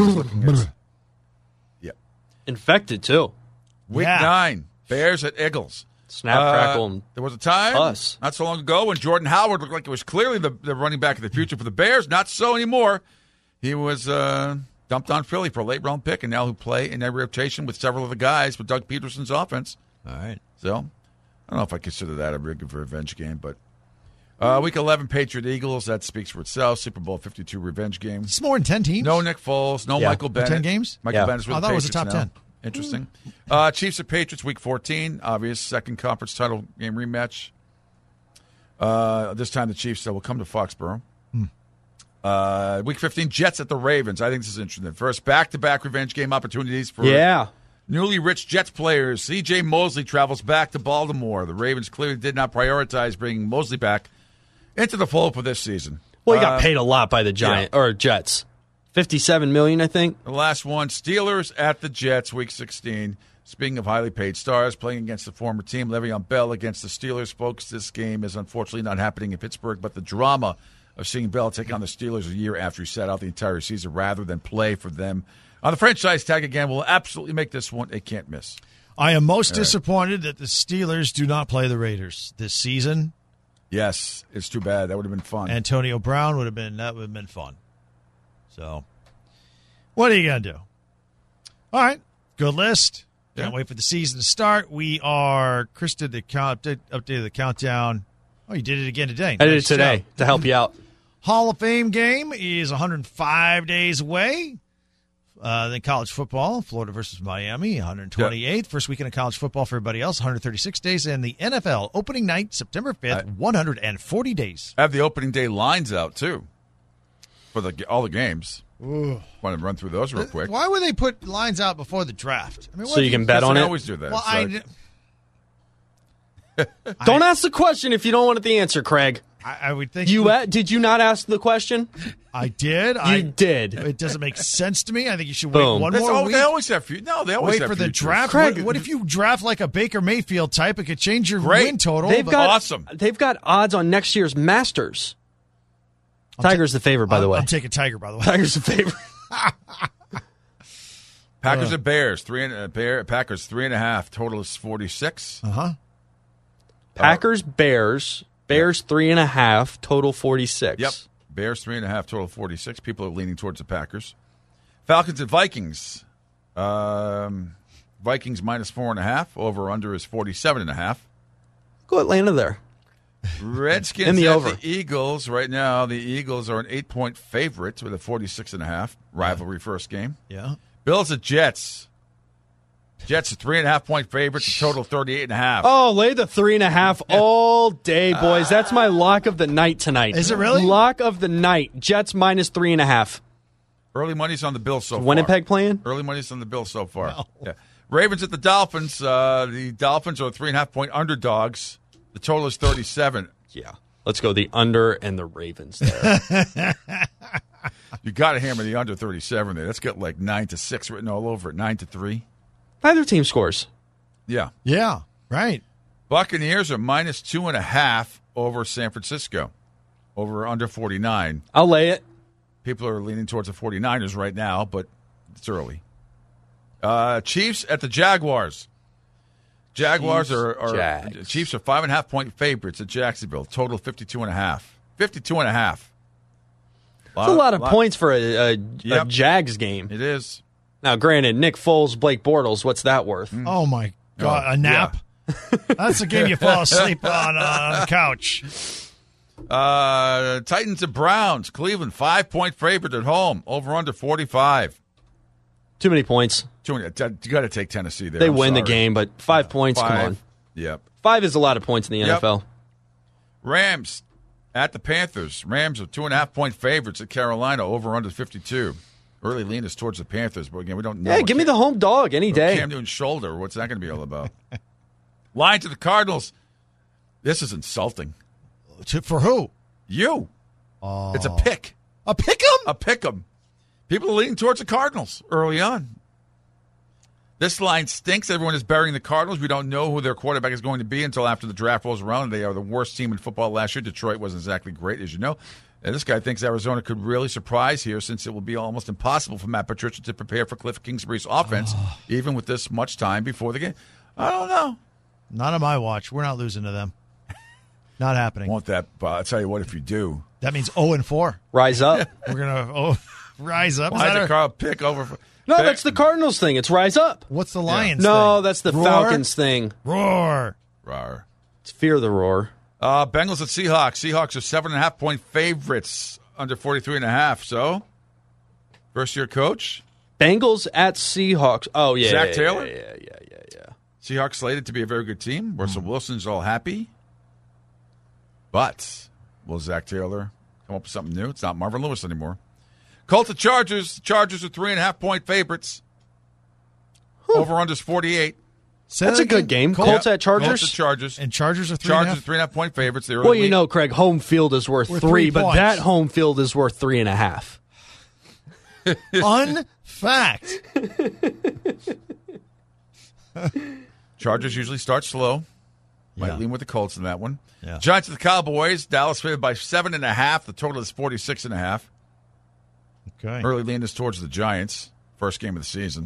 Yeah.
Infected, too.
Week
Yeah.
nine, Bears at Eagles.
Snap,
Uh,
crackle, and
There was a time
Us.
not so long ago when Jordan Howard looked like it was clearly the, the running back of the future for the Bears. Not so anymore. He was uh, dumped on Philly for a late round pick, and now he'll play in their rotation with several of the guys with Doug Peterson's offense.
All right.
So I don't know if I consider that a really good revenge game, but Uh, week eleven, Patriot Eagles. That speaks for itself. Super Bowl fifty-two revenge game.
It's more than ten teams.
No Nick Foles. No
Yeah.
Michael Bennett.
ten games?
Michael
Yeah.
Bennett's with
I
the
thought it was a
Patriots
top
now.
ten.
Interesting. Uh, Chiefs and Patriots, week fourteen. Obvious second conference title game rematch. Uh, this time the Chiefs will come to Foxborough.
Hmm.
Uh, week fifteen, Jets at the Ravens. I think this is interesting. First, back-to-back revenge game opportunities for
Yeah.
newly rich Jets players. C J Mosley travels back to Baltimore. The Ravens clearly did not prioritize bringing Mosley back into the fold for this season.
Well, he got
Uh,
paid a lot by the Giant or Jets. fifty-seven million dollars, I think.
The last one, Steelers at the Jets, week sixteen. Speaking of highly paid stars, playing against the former team, Le'Veon Bell against the Steelers. Folks, this game is unfortunately not happening in Pittsburgh, but the drama of seeing Bell take on the Steelers a year after he sat out the entire season rather than play for them on the franchise tag again will absolutely make this one a can't miss.
I am most disappointed that the Steelers do not play the Raiders this season.
Yes, it's too bad. That would have been fun.
Antonio Brown would have been that would have been fun. So, what are you gonna do? All right, good list. Can't
Yeah.
wait for the season to start. We are Chris did the count update, updated the countdown. Oh, you did it again today.
I did it
Nice
today
job.
to help you out.
Hall of Fame game is one hundred five days away. Uh, then college football, Florida versus Miami, one hundred twenty-eight. First weekend of college football for everybody else, one hundred thirty-six days. And the N F L opening night, September fifth,
I-
one hundred forty days.
I have the opening day lines out, too, for the all the games. Want to run through those real quick.
Why would they put lines out before the draft? I mean, what
So
if
you can bet
Because
on
they
it.
always do that.
Well,
It's
I,
like-
Don't ask the question if you don't want the answer, Craig.
I, I would think
You a- did you not ask the question?
I did.
You
I
did.
It doesn't make sense to me. I think you should
Boom.
wait one
That's
more
all-
week.
they always have fu- No, they always
Wait
have
for the
futures.
draft.
Craig-
what, what if you draft like a Baker Mayfield type? It could change your
Great.
win total.
They've
but-
got
Awesome.
They've got odds on next year's Masters. Tiger's the favorite, by the
I'm-
way.
I'm taking Tiger, by the way.
Tiger's the favorite.
Packers
Uh.
and Bears. Three and uh, Bear, Packers three and a half. Total is forty-six.
Uh huh.
Packers, Bears, Bears three and a half, total forty-six.
Yep. Bears three and a half. Total forty-six. People are leaning towards the Packers. Falcons and Vikings. Um, Vikings minus four and a half. Over under is forty-seven and a half.
Go Atlanta there.
Redskins
In the
at
over.
the Eagles. Right now, the Eagles are an eight-point favorite with a forty-six and a half. Rivalry first game.
Yeah.
Bills at Jets. Jets are three and a half point favorites. A total thirty-eight and a half.
Oh, lay the three and a half all day, boys. That's my lock of the night tonight.
Is it really?
Lock of the night. Jets minus three and a half.
Early money's on the Bills so far.
Winnipeg playing?
Early money's on the Bills so far. Yeah. Ravens at the Dolphins. Uh, the Dolphins are three and a half point underdogs. The total is thirty-seven.
Yeah. Let's go the under and the Ravens there.
You got to hammer the under thirty-seven there. That's got like nine to six written all over it. Nine to three.
Neither team scores.
Yeah.
Yeah. Right.
Buccaneers are minus two and a half over San Francisco. Over under forty-nine.
I'll lay it.
People are leaning towards the forty-niners right now, but it's early. Uh, Chiefs at the Jaguars. Jaguars
Chiefs,
are, are
Jags.
Chiefs are five and a half point favorites at Jacksonville. Total fifty-two and a half. Fifty-two and a half.
It's a lot of points for a, a,
Yep.
a Jags game.
It is.
Now, granted, Nick Foles, Blake Bortles, what's that worth?
Oh my God!
Oh,
a nap. That's a game you fall asleep on, uh, on the couch.
Uh, Titans and Browns. Cleveland five point favorite at home. Over under forty-five.
Too many points.
Two- You got to take Tennessee there.
They
I'm
win the
sorry.
game, but five points,
Five.
come on.
Yep.
Five is a lot of points in the
Yep.
N F L.
Rams at the Panthers. Rams are two and a half point favorites at Carolina. Over under fifty-two. Early lean is towards the Panthers, but again, we don't know.
Yeah,
what
give me
Cam-
the home dog any day.
Cam Newton's shoulder. What's that going to be all about? Line to the Cardinals. This is insulting.
To, for who?
You. It's a pick.
A pick 'em?
A pick 'em. People are leaning towards the Cardinals early on. This line stinks. Everyone is burying the Cardinals. We don't know who their quarterback is going to be until after the draft rolls around. They are the worst team in football last year. Detroit wasn't exactly great, as you know. And this guy thinks Arizona could really surprise here, since it will be almost impossible for Matt Patricia to prepare for Cliff Kingsbury's offense, even with this much time before the game. I don't know.
Not on my watch. We're not losing to them. Not happening.
Want that? But I'll tell you what, if you do.
That means zero and four.
Rise up.
We're gonna oh, rise up. Is
Why
that
did
our-
Carl pick over?
No, that's the Cardinals thing. It's rise up.
what's the Lions?
No,
thing?
that's the
Roar?
Falcons thing.
Roar.
Rawr.
It's fear the roar.
Uh, Bengals at Seahawks. Seahawks are seven and a half point favorites, under forty-three and a half. So, first year coach.
Bengals at Seahawks. Oh, yeah.
Zach
yeah,
Taylor?
Yeah, yeah, yeah, yeah, yeah.
Seahawks slated to be a very good team. Russell mm. Wilson's all happy. But will Zach Taylor come up with something new? It's not Marvin Lewis anymore. Colts at Chargers. Chargers are three and a half point favorites. Huh. Over unders forty-eight.
Say
That's
that
a good
again.
game.
Colts,
Colts at Chargers.
Colts at Chargers.
And Chargers are three
Chargers
and a half?
are three and a half point favorites. They
well, you know, Craig, home field is worth
We're
three,
three
but
points.
that home field is worth three and a half.
Unfact.
Chargers usually start slow. Might
Yeah.
lean with the Colts in that one.
Yeah.
Giants at the Cowboys. Dallas favored by seven and a half. The total is forty-six and a half.
Okay.
Early lean is towards the Giants. First game of the season.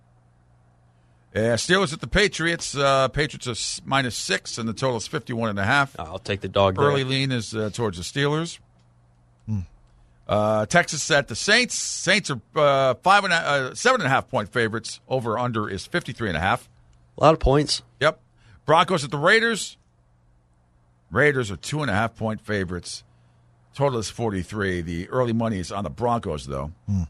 Uh, Steelers at the Patriots. Uh, Patriots are s- minus six, and the total is fifty-one and a half.
I'll take the dog there.
Early lean is uh, towards the Steelers. Hmm. Uh, Texas at the Saints. Saints are uh, five and a, uh, seven and a half point favorites. Over under is fifty-three and a half.
A lot of points.
Yep. Broncos at the Raiders. Raiders are two and a half point favorites. Total is forty-three. The early money is on the Broncos, though.
Hmm.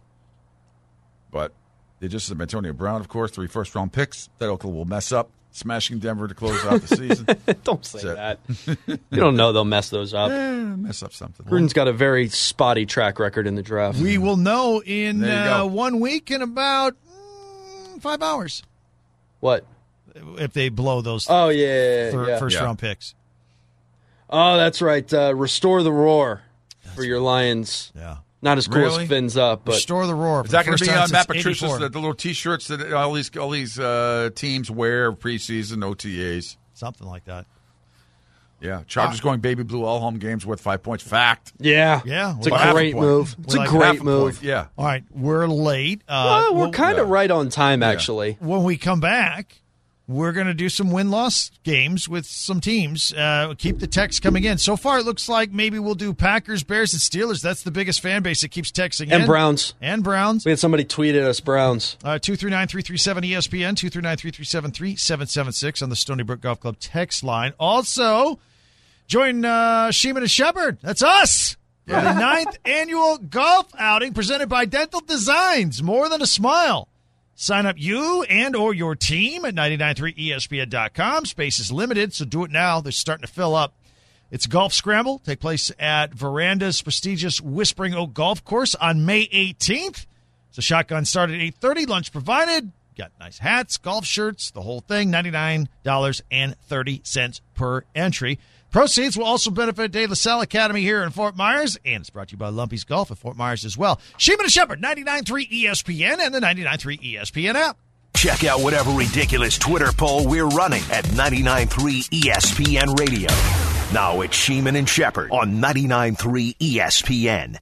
But they just have Antonio Brown, of course, three first round picks that Oakland will mess up, smashing Denver to close out the season.
Don't say that. You don't know they'll mess those up.
Eh, mess up something.
Gruden's got a very spotty track record in the draft.
We will know in
There you
uh,
go.
one week in about mm, five hours
What?
if they blow those
Oh, yeah. yeah,
thir-
yeah.
first
Yeah.
round picks.
Oh, that's right. Uh, restore the roar for your Lions.
Yeah.
Not as cool
Really?
as Fins Up, but
Restore the roar. For
Is that
the
going
first
to be
time
on Matt
since
Patricia's,
eighty-four.
the, the little T-shirts that all these all these uh, teams wear preseason O T As?
Something like that.
Yeah, Chargers going baby blue all home games worth five points. Fact.
yeah.
Yeah,
It's a
well, half a
great
point.
move. It's
We
a
like
Half
great
a
move.
point, Yeah.
All right, we're late. Uh,
Well, we're
well,
kind of
yeah.
right on time, actually.
when we come back, we're going to do some win-loss games with some teams. Uh, keep the texts coming in. So far, it looks like maybe we'll do Packers, Bears, and Steelers. That's the biggest fan base that keeps texting in.
And Browns.
And Browns.
We had somebody tweet at us, Browns.
Uh, two three nine, three three seven, E S P N, two three nine, three three seven, three seven seven six on the Stony Brook Golf Club text line. Also, join uh, Sheeman and Shepard. That's us. For the ninth annual golf outing presented by Dental Designs. More than a smile. Sign up you and or your team at nine nine three E S P N dot com. Space is limited, so do it now. They're starting to fill up. It's a golf scramble. Take place at Veranda's prestigious Whispering Oak Golf Course on May eighteenth. It's a shotgun start at eight thirty. Lunch provided. Got nice hats, golf shirts, the whole thing. ninety-nine dollars and thirty cents per entry. Proceeds will also benefit De La Salle Academy here in Fort Myers, and it's brought to you by Lumpy's Golf at Fort Myers as well. Sheeman and Shepard, ninety-nine point three E S P N and the ninety-nine point three E S P N app.
Check out whatever ridiculous Twitter poll we're running at ninety-nine point three E S P N Radio. Now it's Sheeman and Shepard on ninety-nine point three E S P N.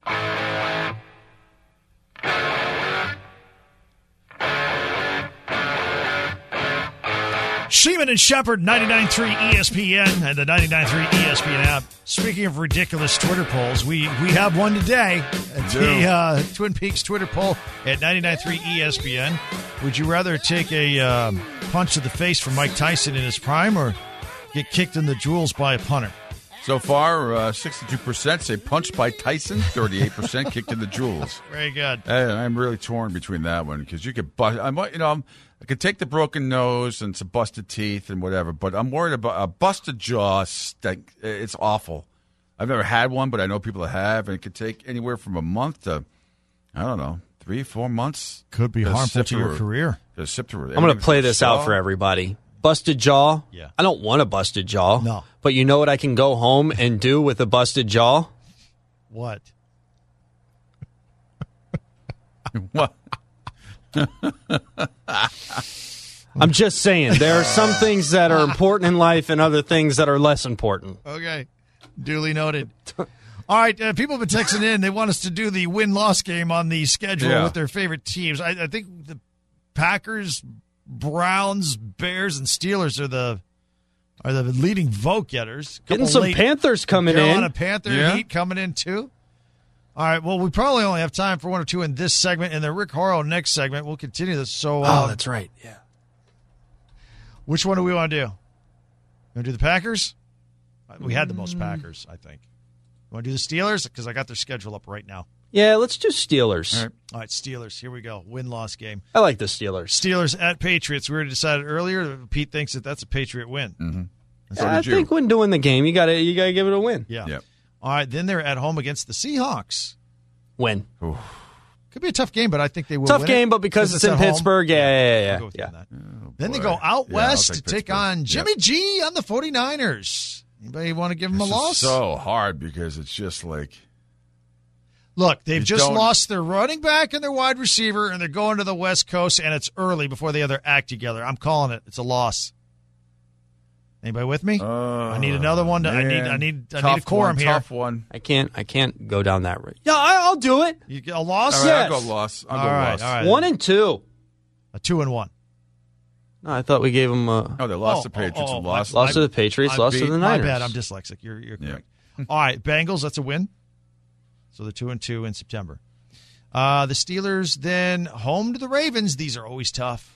Sheeman and Shepard, ninety-nine point three E S P N and the ninety-nine point three E S P N app. Speaking of ridiculous Twitter polls, we, we have one today. The uh, Twin Peaks Twitter poll at ninety-nine point three E S P N. Would you rather take a um, punch to the face from Mike Tyson in his prime or get kicked in the jewels by a punter?
So far, uh, sixty-two percent say punched by Tyson, thirty-eight percent kicked in the jewels.
Very good.
I, I'm really torn between that one because you could bust. I'm, you know, I'm, I could take the broken nose and some busted teeth and whatever, but I'm worried about a busted jaw. Stink. It's awful. I've never had one, but I know people that have, and it could take anywhere from a month to, I don't know, three, four months.
Could be
to
harmful
sip
to your
through-
career.
to sip through.
I'm going to play this out for everybody. Busted jaw?
Yeah.
I don't want a busted jaw.
No.
But you know what I can go home and do with a busted jaw?
What?
What?
I'm just saying, there are some things that are important in life and other things that are less important.
Okay. Duly noted. All right, uh, people have been texting in. They want us to do the win-loss game on the schedule
Yeah.
with their favorite teams. I, I think the Packers, Browns, Bears, and Steelers are the are the leading vote getters.
Getting
Couple
some
late-
Panthers coming
Carolina
in.
Panther
Yeah.
Heat coming in too. All right, well, we probably only have time for one or two in this segment, and the Rick Horrow next segment. We'll continue this. So, uh,
Oh, that's right. Yeah.
which one do we want to do? Want to do the Packers? We had the most Packers, I think. You want to do the Steelers? Because I got their schedule up right now.
Yeah, let's do Steelers.
All right.
All right, Steelers. Here we go. Win-loss game.
I like the Steelers.
Steelers at Patriots. We already decided earlier. Pete thinks that that's a Patriot win.
Mm-hmm. So
Yeah, I
did you.
think when doing the game, you got to you got to give it a win.
Yeah.
Yep.
All right, then they're at home against the Seahawks.
Win.
Ooh.
Could be a tough game, but I think they will
Tough
win
game,
it
but because it's in
at home.
Pittsburgh, yeah, yeah, yeah.
I'll go with you
yeah.
on that.
Oh,
Then they
boy.
go out
Yeah, I'll
west to
take
take
Pittsburgh.
on Jimmy
Yep.
G on the 49ers. Anybody want to give them
This
a
is
loss?
so hard because it's just like
Look, they've
You
just
don't-
lost their running back and their wide receiver, and they're going to the West Coast, and it's early before they have their act together. I'm calling it. It's a loss. Anybody with me?
uh,
I need another one. To, I need. I need. I
tough
need a quorum
one,
here.
Tough one.
I can't I can't go down that route. Yeah, I, I'll do it.
You get a loss.
All right,
Yes.
I'll go loss. I'll
All
go
right,
loss.
all right.
One and two.
A two and one.
No, I thought we gave them a
Oh, they lost
Oh,
to Patriots
oh, oh,
and
my-
lost.
loss to the Patriots,
I
loss
beat-
to the Niners.
My bad. I'm dyslexic. You're you're
Yeah.
correct. All right, Bengals. That's a win. So they're two and two in September. Uh, the Steelers then home to the Ravens. These are always tough.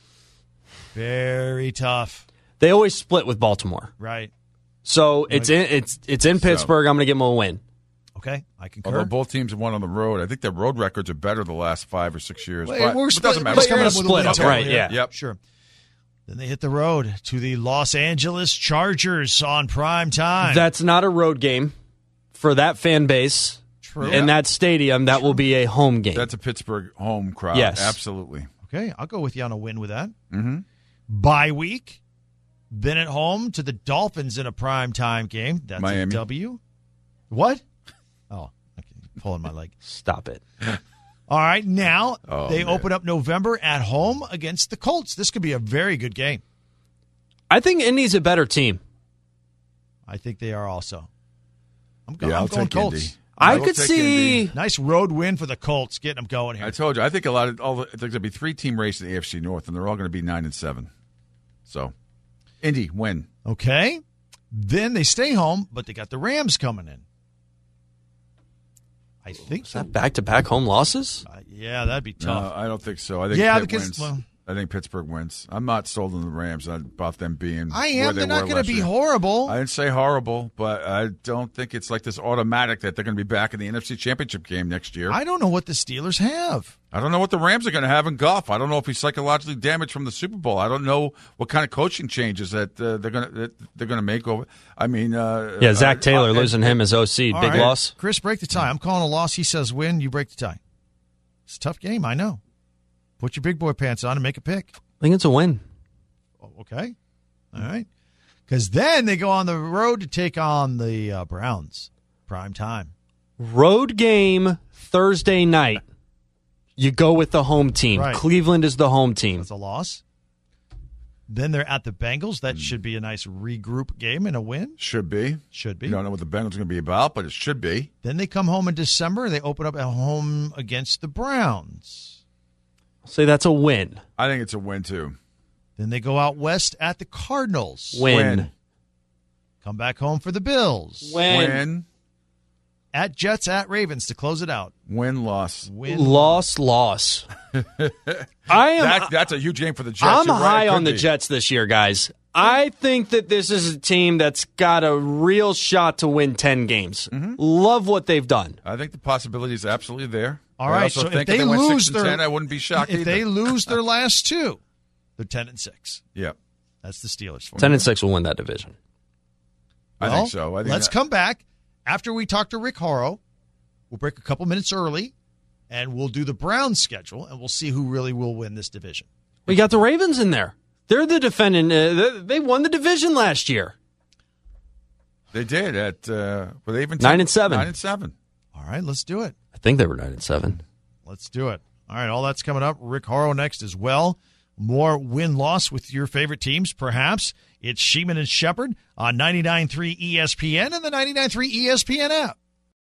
Very tough.
They always split with Baltimore.
Right.
So it's in it's it's in Pittsburgh. I'm going to give them a win.
Okay. I concur.
Although both teams have won on the road, I think their road records are better the last five or six years.
Well,
but
we're
it
split-
doesn't matter.
we're just coming
You're
up with a
split,
win total
right,
here.
yeah.
Yep.
Sure. Then they hit the road to the Los Angeles Chargers on prime time.
That's not a road game for that fan base.
True.
In that stadium, that will be a home game.
That's a Pittsburgh home crowd.
Yes.
Absolutely.
Okay, I'll go with you on a win with that.
Mm-hmm.
Bye week. Then at home to the Dolphins in a prime time game. That's
Miami.
a W. What? Oh, okay. Pulling my leg.
Stop it.
All right, now
Oh,
they
man.
open up November at home against the Colts. This could be a very good game.
I think Indy's a better team.
I think they are also. I'm, go-
Yeah,
I'm
I'll
going
take
Colts.
Indy.
I,
will
could
take
see.
Indy.
Nice road win for the Colts, getting them going here.
I told you. I think a lot of all the, there's going to be three team race in the A F C North, and they're all going to be nine and seven. So, Indy win.
Okay. Then they stay home, but they got the Rams coming in. I think
Is that back to back home losses?
Uh, yeah, that'd be
No,
tough.
I don't think so. I think
Yeah,
Pitt
because-
wins.
well-
I think Pittsburgh wins. I'm not sold on the Rams about them being.
I
where
am.
they
They're not
were
going
last
to be
year.
horrible.
I didn't say horrible, but I don't think it's like this automatic that they're going to be back in the N F C Championship game next year. I,
I don't know what the Steelers have.
don't know what the Rams are going to have in Goff. I don't know if he's psychologically damaged from the Super Bowl. I don't know what kind of coaching changes that uh, they're going to that they're going to make over. I mean, uh,
Yeah, Zach
uh,
Taylor
uh,
losing him as O C.
All
Big
right.
loss.
Chris, break the tie. I'm calling a loss. He says win. You break the tie. It's a tough game. I know. Put your big boy pants on and make a pick.
I think it's a win.
Oh, okay. All right. Because then they go on the road to take on the uh, Browns. Prime time.
Road game Thursday night. You go with the home team.
Right.
Cleveland is the home team.
That's a loss. Then they're at the Bengals. That should be a nice regroup game and a win.
Should be.
Should be.
You don't know what the Bengals are going to be about, but it should be.
Then they come home in December. They open up at home against the Browns.
I'll say that's a win.
I think it's a win too.
Then they go out west at the Cardinals.
Win.
Win.
Come back home for the Bills.
Win.
Win.
At Jets, at Ravens to close it out.
Win. Loss.
Win.
Loss, loss. I am.
That, that's a huge game for the Jets.
I'm
You're right,
high
it
on
could
the
be.
Jets this year, guys. I think that this is a team that's got a real shot to win ten games.
Mm-hmm.
Love what they've done.
I think the possibility is absolutely there.
All
I
right,
also
so if
think
they
if they went
lose
six and
their-
ten, I wouldn't be shocked
If
either.
they lose their last two, they're ten and six.
yeah,
That's the Steelers. For
Ten and six will win that division.
I
Well,
think so. I think
let's
that-
come back after we talk to Rick Horrow. We'll break a couple minutes early, and we'll do the Browns schedule, and we'll see who really will win this division.
We got the Ravens in there. They're the defending. Uh, they- they won the division last year.
They did at uh, were they even
Nine and seven.
Nine and seven.
All right, let's do it.
I think they were nine and seven.
Let's do it. All right, all that's coming up. Rick Horrow next as well. More win-loss with your favorite teams, perhaps. It's Sheeman and Shepherd on ninety-nine point three E S P N and the ninety-nine point three E S P N app.